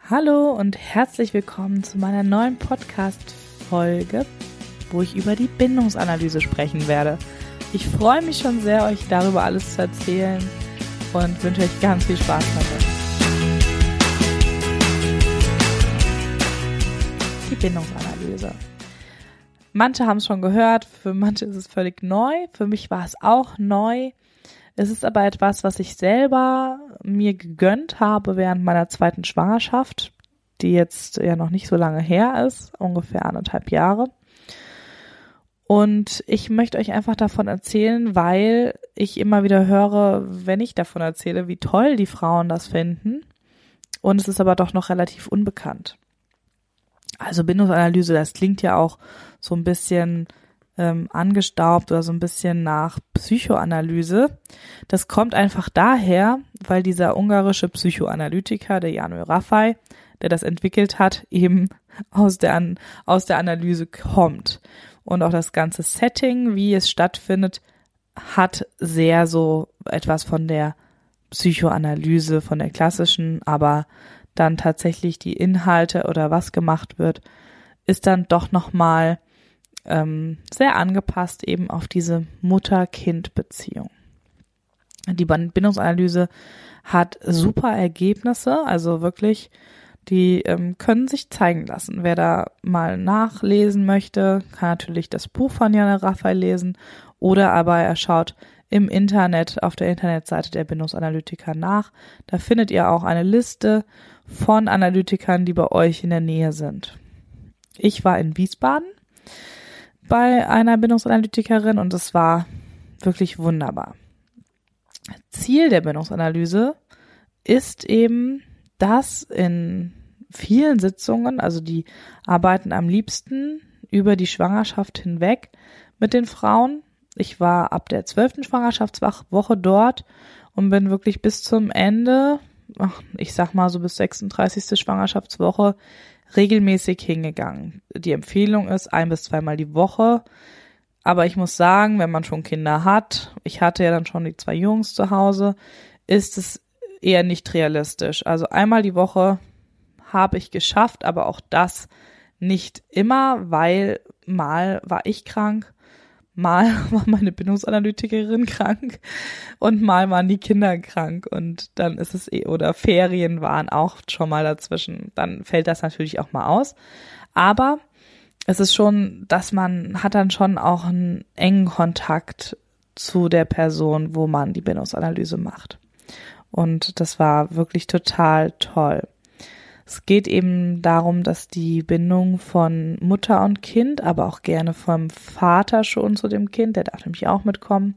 Hallo und herzlich willkommen zu meiner neuen Podcast-Folge, wo ich über die Bindungsanalyse sprechen werde. Ich freue mich schon sehr, euch darüber alles zu erzählen und wünsche euch ganz viel Spaß dabei. Die Bindungsanalyse. Manche haben es schon gehört, für manche ist es völlig neu, für mich war es auch neu. Es ist aber etwas, was ich selber mir gegönnt habe während meiner zweiten Schwangerschaft, die jetzt ja noch nicht so lange her ist, ungefähr 1,5 Jahre. Und ich möchte euch einfach davon erzählen, weil ich immer wieder höre, wenn ich davon erzähle, wie toll die Frauen das finden. Und es ist aber doch noch relativ unbekannt. Also Bindungsanalyse, das klingt ja auch so ein bisschen angestaubt oder so ein bisschen nach Psychoanalyse. Das kommt einfach daher, weil dieser ungarische Psychoanalytiker, der János Rafai, der das entwickelt hat, eben aus der Analyse kommt. Und auch das ganze Setting, wie es stattfindet, hat sehr so etwas von der Psychoanalyse, von der klassischen, aber dann tatsächlich die Inhalte oder was gemacht wird, ist dann doch nochmal sehr angepasst eben auf diese Mutter-Kind-Beziehung. Die Bindungsanalyse hat super Ergebnisse, also wirklich, die können sich zeigen lassen. Wer da mal nachlesen möchte, kann natürlich das Buch von János Rafai lesen oder aber er schaut im Internet, auf der Internetseite der Bindungsanalytiker nach. Da findet ihr auch eine Liste von Analytikern, die bei euch in der Nähe sind. Ich war in Wiesbaden bei einer Bindungsanalytikerin und es war wirklich wunderbar. Ziel der Bindungsanalyse ist eben, dass in vielen Sitzungen, also die arbeiten am liebsten über die Schwangerschaft hinweg mit den Frauen. Ich war ab der 12. Schwangerschaftswoche dort und bin wirklich bis zum Ende, ich sag mal so bis 36. Schwangerschaftswoche, regelmäßig hingegangen. Die Empfehlung ist 1- bis 2-mal die Woche. Aber ich muss sagen, wenn man schon Kinder hat, ich hatte ja dann schon die 2 Jungs zu Hause, ist es eher nicht realistisch. Also einmal die Woche habe ich geschafft, aber auch das nicht immer, weil mal war ich krank, mal war meine Bindungsanalytikerin krank und mal waren die Kinder krank und dann ist es oder Ferien waren auch schon mal dazwischen. Dann fällt das natürlich auch mal aus. Aber es ist schon, dass man hat dann schon auch einen engen Kontakt zu der Person, wo man die Bindungsanalyse macht. Und das war wirklich total toll. Es geht eben darum, dass die Bindung von Mutter und Kind, aber auch gerne vom Vater schon zu dem Kind, der darf nämlich auch mitkommen,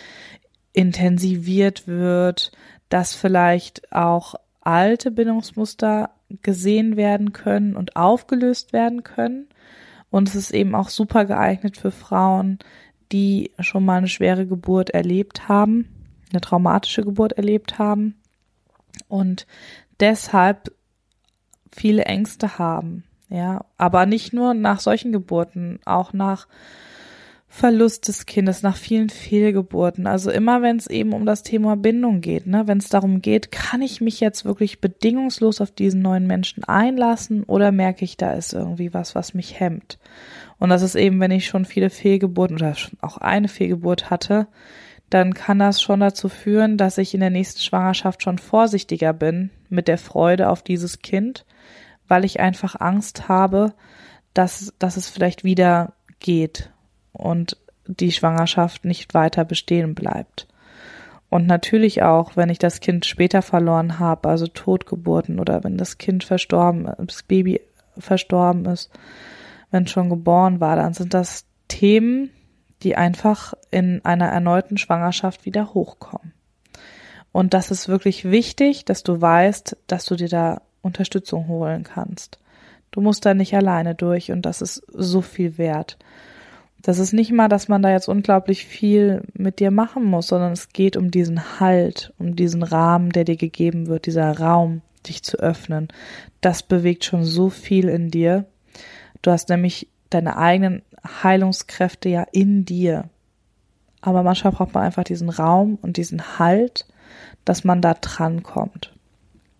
intensiviert wird, dass vielleicht auch alte Bindungsmuster gesehen werden können und aufgelöst werden können. Und es ist eben auch super geeignet für Frauen, die schon mal eine schwere Geburt erlebt haben, eine traumatische Geburt erlebt haben und deshalb viele Ängste haben, ja, aber nicht nur nach solchen Geburten, auch nach Verlust des Kindes, nach vielen Fehlgeburten. Also immer, wenn es eben um das Thema Bindung geht, ne, wenn es darum geht, kann ich mich jetzt wirklich bedingungslos auf diesen neuen Menschen einlassen oder merke ich, da ist irgendwie was mich hemmt. Und das ist eben, wenn ich schon viele Fehlgeburten oder auch eine Fehlgeburt hatte, dann kann das schon dazu führen, dass ich in der nächsten Schwangerschaft schon vorsichtiger bin mit der Freude auf dieses Kind, weil ich einfach Angst habe, dass es vielleicht wieder geht und die Schwangerschaft nicht weiter bestehen bleibt. Und natürlich auch, wenn ich das Kind später verloren habe, also Totgeburten oder wenn das Baby verstorben ist, wenn es schon geboren war, dann sind das Themen, die einfach in einer erneuten Schwangerschaft wieder hochkommen. Und das ist wirklich wichtig, dass du weißt, dass du dir da Unterstützung holen kannst. Du musst da nicht alleine durch und das ist so viel wert. Das ist nicht mal, dass man da jetzt unglaublich viel mit dir machen muss, sondern es geht um diesen Halt, um diesen Rahmen, der dir gegeben wird, dieser Raum, dich zu öffnen. Das bewegt schon so viel in dir. Du hast nämlich deine eigenen Heilungskräfte ja in dir. Aber manchmal braucht man einfach diesen Raum und diesen Halt, dass man da dran kommt.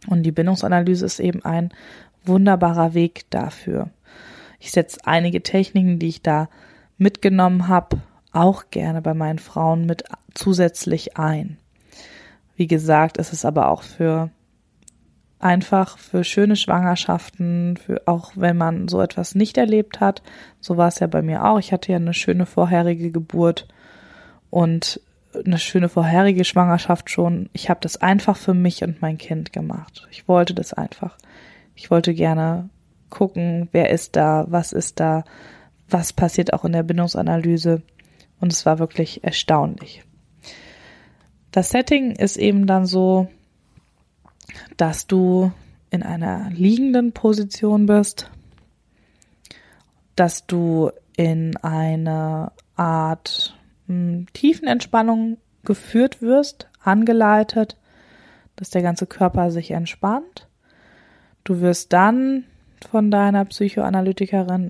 Und die Bindungsanalyse ist eben ein wunderbarer Weg dafür. Ich setze einige Techniken, die ich da mitgenommen habe, auch gerne bei meinen Frauen mit zusätzlich ein. Wie gesagt, ist es aber auch für schöne Schwangerschaften, auch wenn man so etwas nicht erlebt hat. So war es ja bei mir auch. Ich hatte ja eine schöne vorherige Geburt und eine schöne vorherige Schwangerschaft schon. Ich habe das einfach für mich und mein Kind gemacht. Ich wollte das einfach. Ich wollte gerne gucken, wer ist da, was passiert auch in der Bindungsanalyse. Und es war wirklich erstaunlich. Das Setting ist eben dann so, dass du in einer liegenden Position bist, dass du in eine Art Tiefenentspannung geführt wirst, angeleitet, dass der ganze Körper sich entspannt. Du wirst dann von deiner Psychoanalytikerin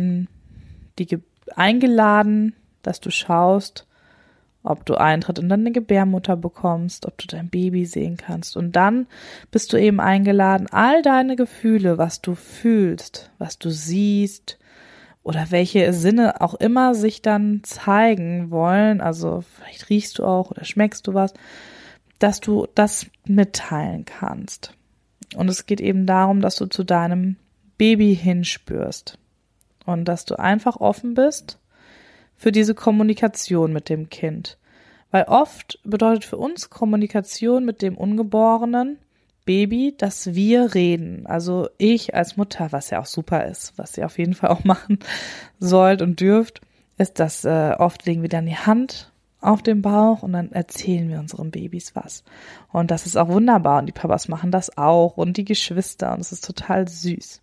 eingeladen, dass du schaust, ob du Eintritt in deine Gebärmutter bekommst, ob du dein Baby sehen kannst. Und dann bist du eben eingeladen, all deine Gefühle, was du fühlst, was du siehst oder welche Sinne auch immer sich dann zeigen wollen, also vielleicht riechst du auch oder schmeckst du was, dass du das mitteilen kannst. Und es geht eben darum, dass du zu deinem Baby hinspürst und dass du einfach offen bist für diese Kommunikation mit dem Kind. Weil oft bedeutet für uns Kommunikation mit dem ungeborenen Baby, dass wir reden. Also ich als Mutter, was ja auch super ist, was ihr auf jeden Fall auch machen sollt und dürft, ist, dass oft legen wir dann die Hand auf den Bauch und dann erzählen wir unseren Babys was. Und das ist auch wunderbar und die Papas machen das auch und die Geschwister und es ist total süß.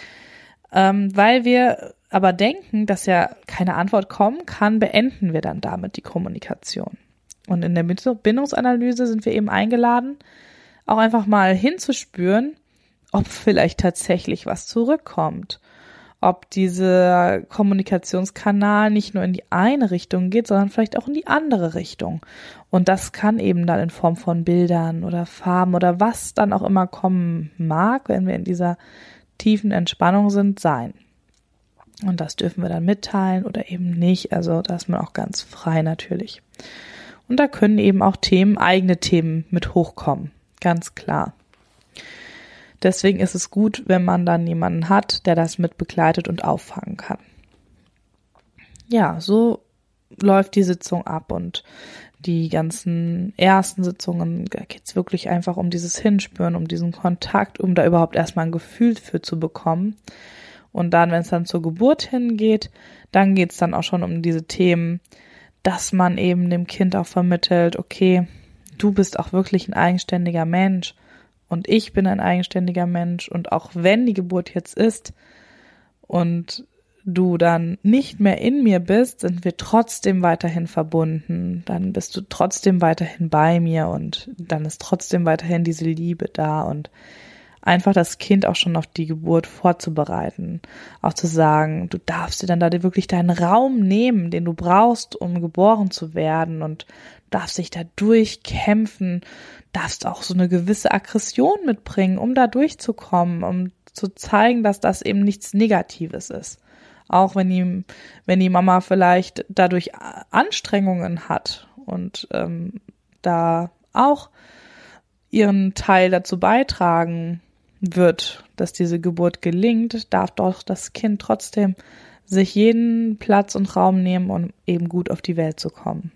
Weil wir aber denken, dass ja keine Antwort kommen kann, beenden wir dann damit die Kommunikation. Und in der Bindungsanalyse sind wir eben eingeladen, auch einfach mal hinzuspüren, ob vielleicht tatsächlich was zurückkommt. Ob dieser Kommunikationskanal nicht nur in die eine Richtung geht, sondern vielleicht auch in die andere Richtung. Und das kann eben dann in Form von Bildern oder Farben oder was dann auch immer kommen mag, wenn wir in dieser tiefen Entspannung sind, sein. Und das dürfen wir dann mitteilen oder eben nicht. Also da ist man auch ganz frei natürlich. Und da können eben auch eigene Themen mit hochkommen. Ganz klar. Deswegen ist es gut, wenn man dann jemanden hat, der das mit begleitet und auffangen kann. Ja, so läuft die Sitzung ab und die ganzen ersten Sitzungen, da geht es wirklich einfach um dieses Hinspüren, um diesen Kontakt, um da überhaupt erstmal ein Gefühl für zu bekommen. Und dann, wenn es dann zur Geburt hingeht, dann geht es dann auch schon um diese Themen, dass man eben dem Kind auch vermittelt, okay, du bist auch wirklich ein eigenständiger Mensch und ich bin ein eigenständiger Mensch und auch wenn die Geburt jetzt ist und du dann nicht mehr in mir bist, sind wir trotzdem weiterhin verbunden, dann bist du trotzdem weiterhin bei mir und dann ist trotzdem weiterhin diese Liebe da und einfach das Kind auch schon auf die Geburt vorzubereiten. Auch zu sagen, du darfst dir dann da wirklich deinen Raum nehmen, den du brauchst, um geboren zu werden und darfst dich da durchkämpfen, darfst auch so eine gewisse Aggression mitbringen, um da durchzukommen, um zu zeigen, dass das eben nichts Negatives ist. Auch wenn die Mama vielleicht dadurch Anstrengungen hat und da auch ihren Teil dazu beitragen wird, dass diese Geburt gelingt, darf doch das Kind trotzdem sich jeden Platz und Raum nehmen, um eben gut auf die Welt zu kommen.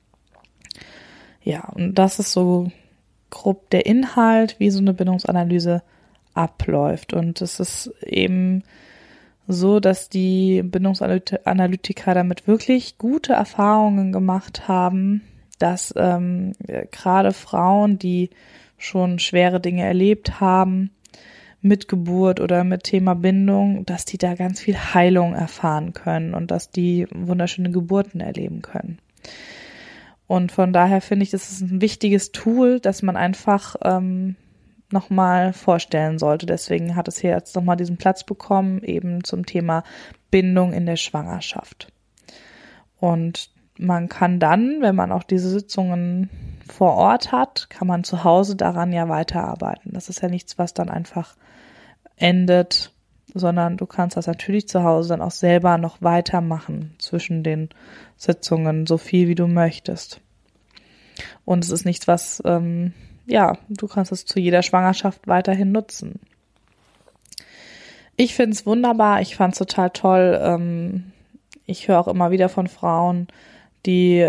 Ja, und das ist so grob der Inhalt, wie so eine Bindungsanalyse abläuft. Und es ist eben so, dass die Bindungsanalytiker damit wirklich gute Erfahrungen gemacht haben, dass gerade Frauen, die schon schwere Dinge erlebt haben, mit Geburt oder mit Thema Bindung, dass die da ganz viel Heilung erfahren können und dass die wunderschöne Geburten erleben können. Und von daher finde ich, das ist ein wichtiges Tool, das man einfach nochmal vorstellen sollte. Deswegen hat es hier jetzt nochmal diesen Platz bekommen, eben zum Thema Bindung in der Schwangerschaft. Und man kann dann, wenn man auch diese Sitzungen vor Ort hat, kann man zu Hause daran ja weiterarbeiten. Das ist ja nichts, was dann einfach endet, sondern du kannst das natürlich zu Hause dann auch selber noch weitermachen zwischen den Sitzungen, so viel wie du möchtest. Und es ist nichts, was, du kannst es zu jeder Schwangerschaft weiterhin nutzen. Ich finde es wunderbar, ich fand es total toll. Ich höre auch immer wieder von Frauen, die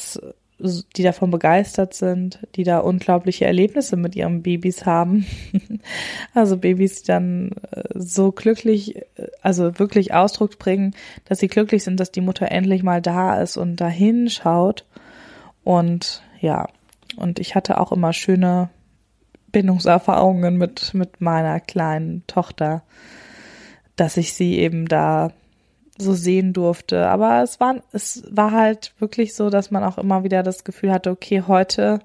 davon begeistert sind, die da unglaubliche Erlebnisse mit ihren Babys haben. Also Babys, die dann so glücklich, also wirklich Ausdruck bringen, dass sie glücklich sind, dass die Mutter endlich mal da ist und da hinschaut. Und ja, und ich hatte auch immer schöne Bindungserfahrungen mit meiner kleinen Tochter, dass ich sie eben da so sehen durfte. Aber es war halt wirklich so, dass man auch immer wieder das Gefühl hatte, okay, heute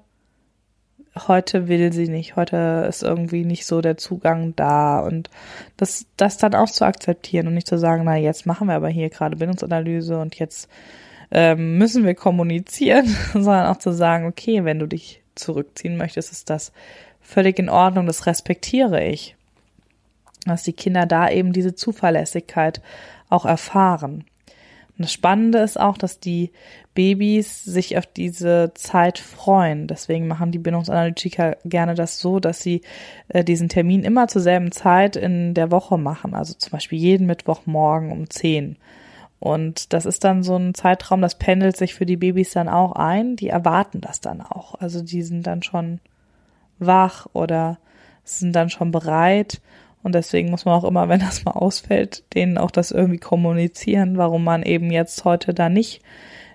will sie nicht, heute ist irgendwie nicht so der Zugang da, und das dann auch zu akzeptieren und nicht zu sagen, na, jetzt machen wir aber hier gerade Bindungsanalyse und jetzt müssen wir kommunizieren, sondern auch zu sagen, okay, wenn du dich zurückziehen möchtest, ist das völlig in Ordnung, das respektiere ich. Dass die Kinder da eben diese Zuverlässigkeit auch erfahren. Und das Spannende ist auch, dass die Babys sich auf diese Zeit freuen. Deswegen machen die Bindungsanalytiker gerne das so, dass sie diesen Termin immer zur selben Zeit in der Woche machen. Also zum Beispiel jeden Mittwochmorgen um 10. Und das ist dann so ein Zeitraum, das pendelt sich für die Babys dann auch ein. Die erwarten das dann auch. Also die sind dann schon wach oder sind dann schon bereit. Und deswegen muss man auch immer, wenn das mal ausfällt, denen auch das irgendwie kommunizieren, warum man eben jetzt heute da nicht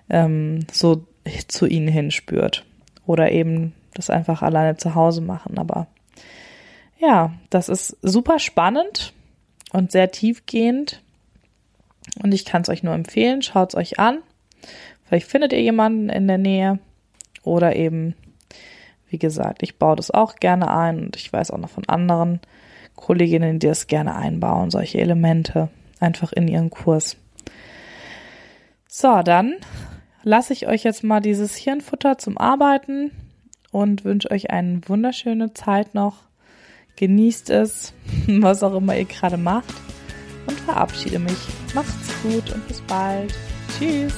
so zu ihnen hinspürt. Oder eben das einfach alleine zu Hause machen. Aber ja, das ist super spannend und sehr tiefgehend. Und ich kann es euch nur empfehlen, schaut es euch an. Vielleicht findet ihr jemanden in der Nähe. Oder eben, wie gesagt, ich baue das auch gerne ein. Und ich weiß auch noch von anderen Kolleginnen, die das gerne einbauen, solche Elemente einfach in ihren Kurs. So, dann lasse ich euch jetzt mal dieses Hirnfutter zum Arbeiten und wünsche euch eine wunderschöne Zeit noch. Genießt es, was auch immer ihr gerade macht, und verabschiede mich. Macht's gut und bis bald. Tschüss.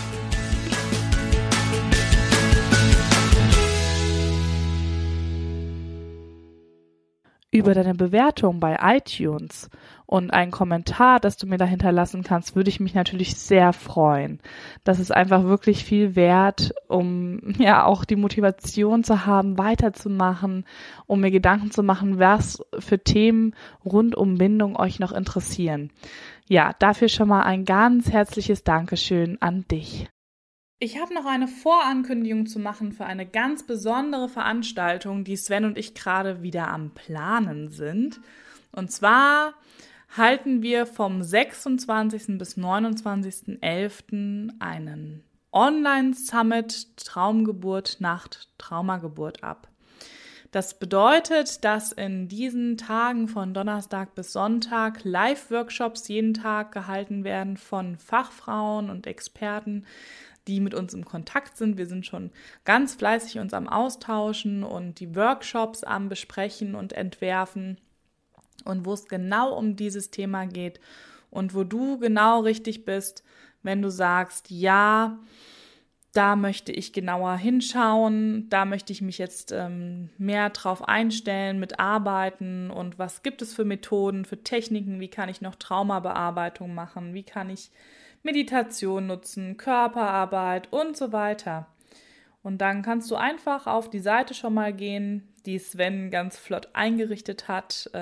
Über deine Bewertung bei iTunes und einen Kommentar, das du mir da hinterlassen kannst, würde ich mich natürlich sehr freuen. Das ist einfach wirklich viel wert, um ja auch die Motivation zu haben, weiterzumachen, um mir Gedanken zu machen, was für Themen rund um Bindung euch noch interessieren. Ja, dafür schon mal ein ganz herzliches Dankeschön an dich. Ich habe noch eine Vorankündigung zu machen für eine ganz besondere Veranstaltung, die Sven und ich gerade wieder am Planen sind. Und zwar halten wir vom 26. bis 29.11. einen Online-Summit Traumgeburt, Nacht, Traumageburt ab. Das bedeutet, dass in diesen Tagen von Donnerstag bis Sonntag Live-Workshops jeden Tag gehalten werden von Fachfrauen und Experten, die mit uns im Kontakt sind. Wir sind schon ganz fleißig uns am Austauschen und die Workshops am Besprechen und Entwerfen, und wo es genau um dieses Thema geht und wo du genau richtig bist, wenn du sagst, ja, da möchte ich genauer hinschauen, da möchte ich mich jetzt mehr drauf einstellen, mitarbeiten, und was gibt es für Methoden, für Techniken, wie kann ich noch Traumabearbeitung machen, wie kann ich Meditation nutzen, Körperarbeit und so weiter. Und dann kannst du einfach auf die Seite schon mal gehen, die Sven ganz flott eingerichtet hat,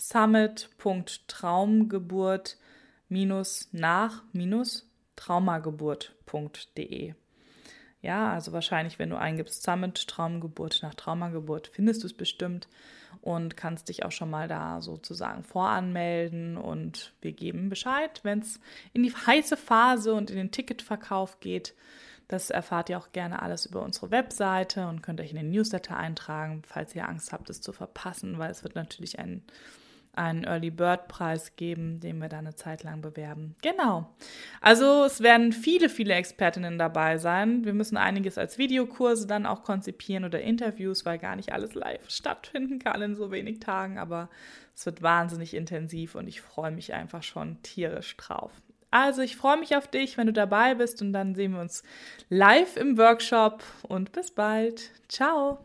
summit.traumgeburt-nach-traumageburt.de. Ja, also wahrscheinlich, wenn du eingibst Summit, Traumgeburt nach Traumageburt, findest du es bestimmt und kannst dich auch schon mal da sozusagen voranmelden, und wir geben Bescheid, wenn es in die heiße Phase und in den Ticketverkauf geht. Das erfahrt ihr auch gerne alles über unsere Webseite und könnt euch in den Newsletter eintragen, falls ihr Angst habt, es zu verpassen, weil es wird natürlich einen Early Bird Preis geben, den wir da eine Zeit lang bewerben. Genau. Also es werden viele Expertinnen dabei sein. Wir müssen einiges als Videokurse dann auch konzipieren oder Interviews, weil gar nicht alles live stattfinden kann in so wenig Tagen. Aber es wird wahnsinnig intensiv und ich freue mich einfach schon tierisch drauf. Also ich freue mich auf dich, wenn du dabei bist und dann sehen wir uns live im Workshop und bis bald. Ciao.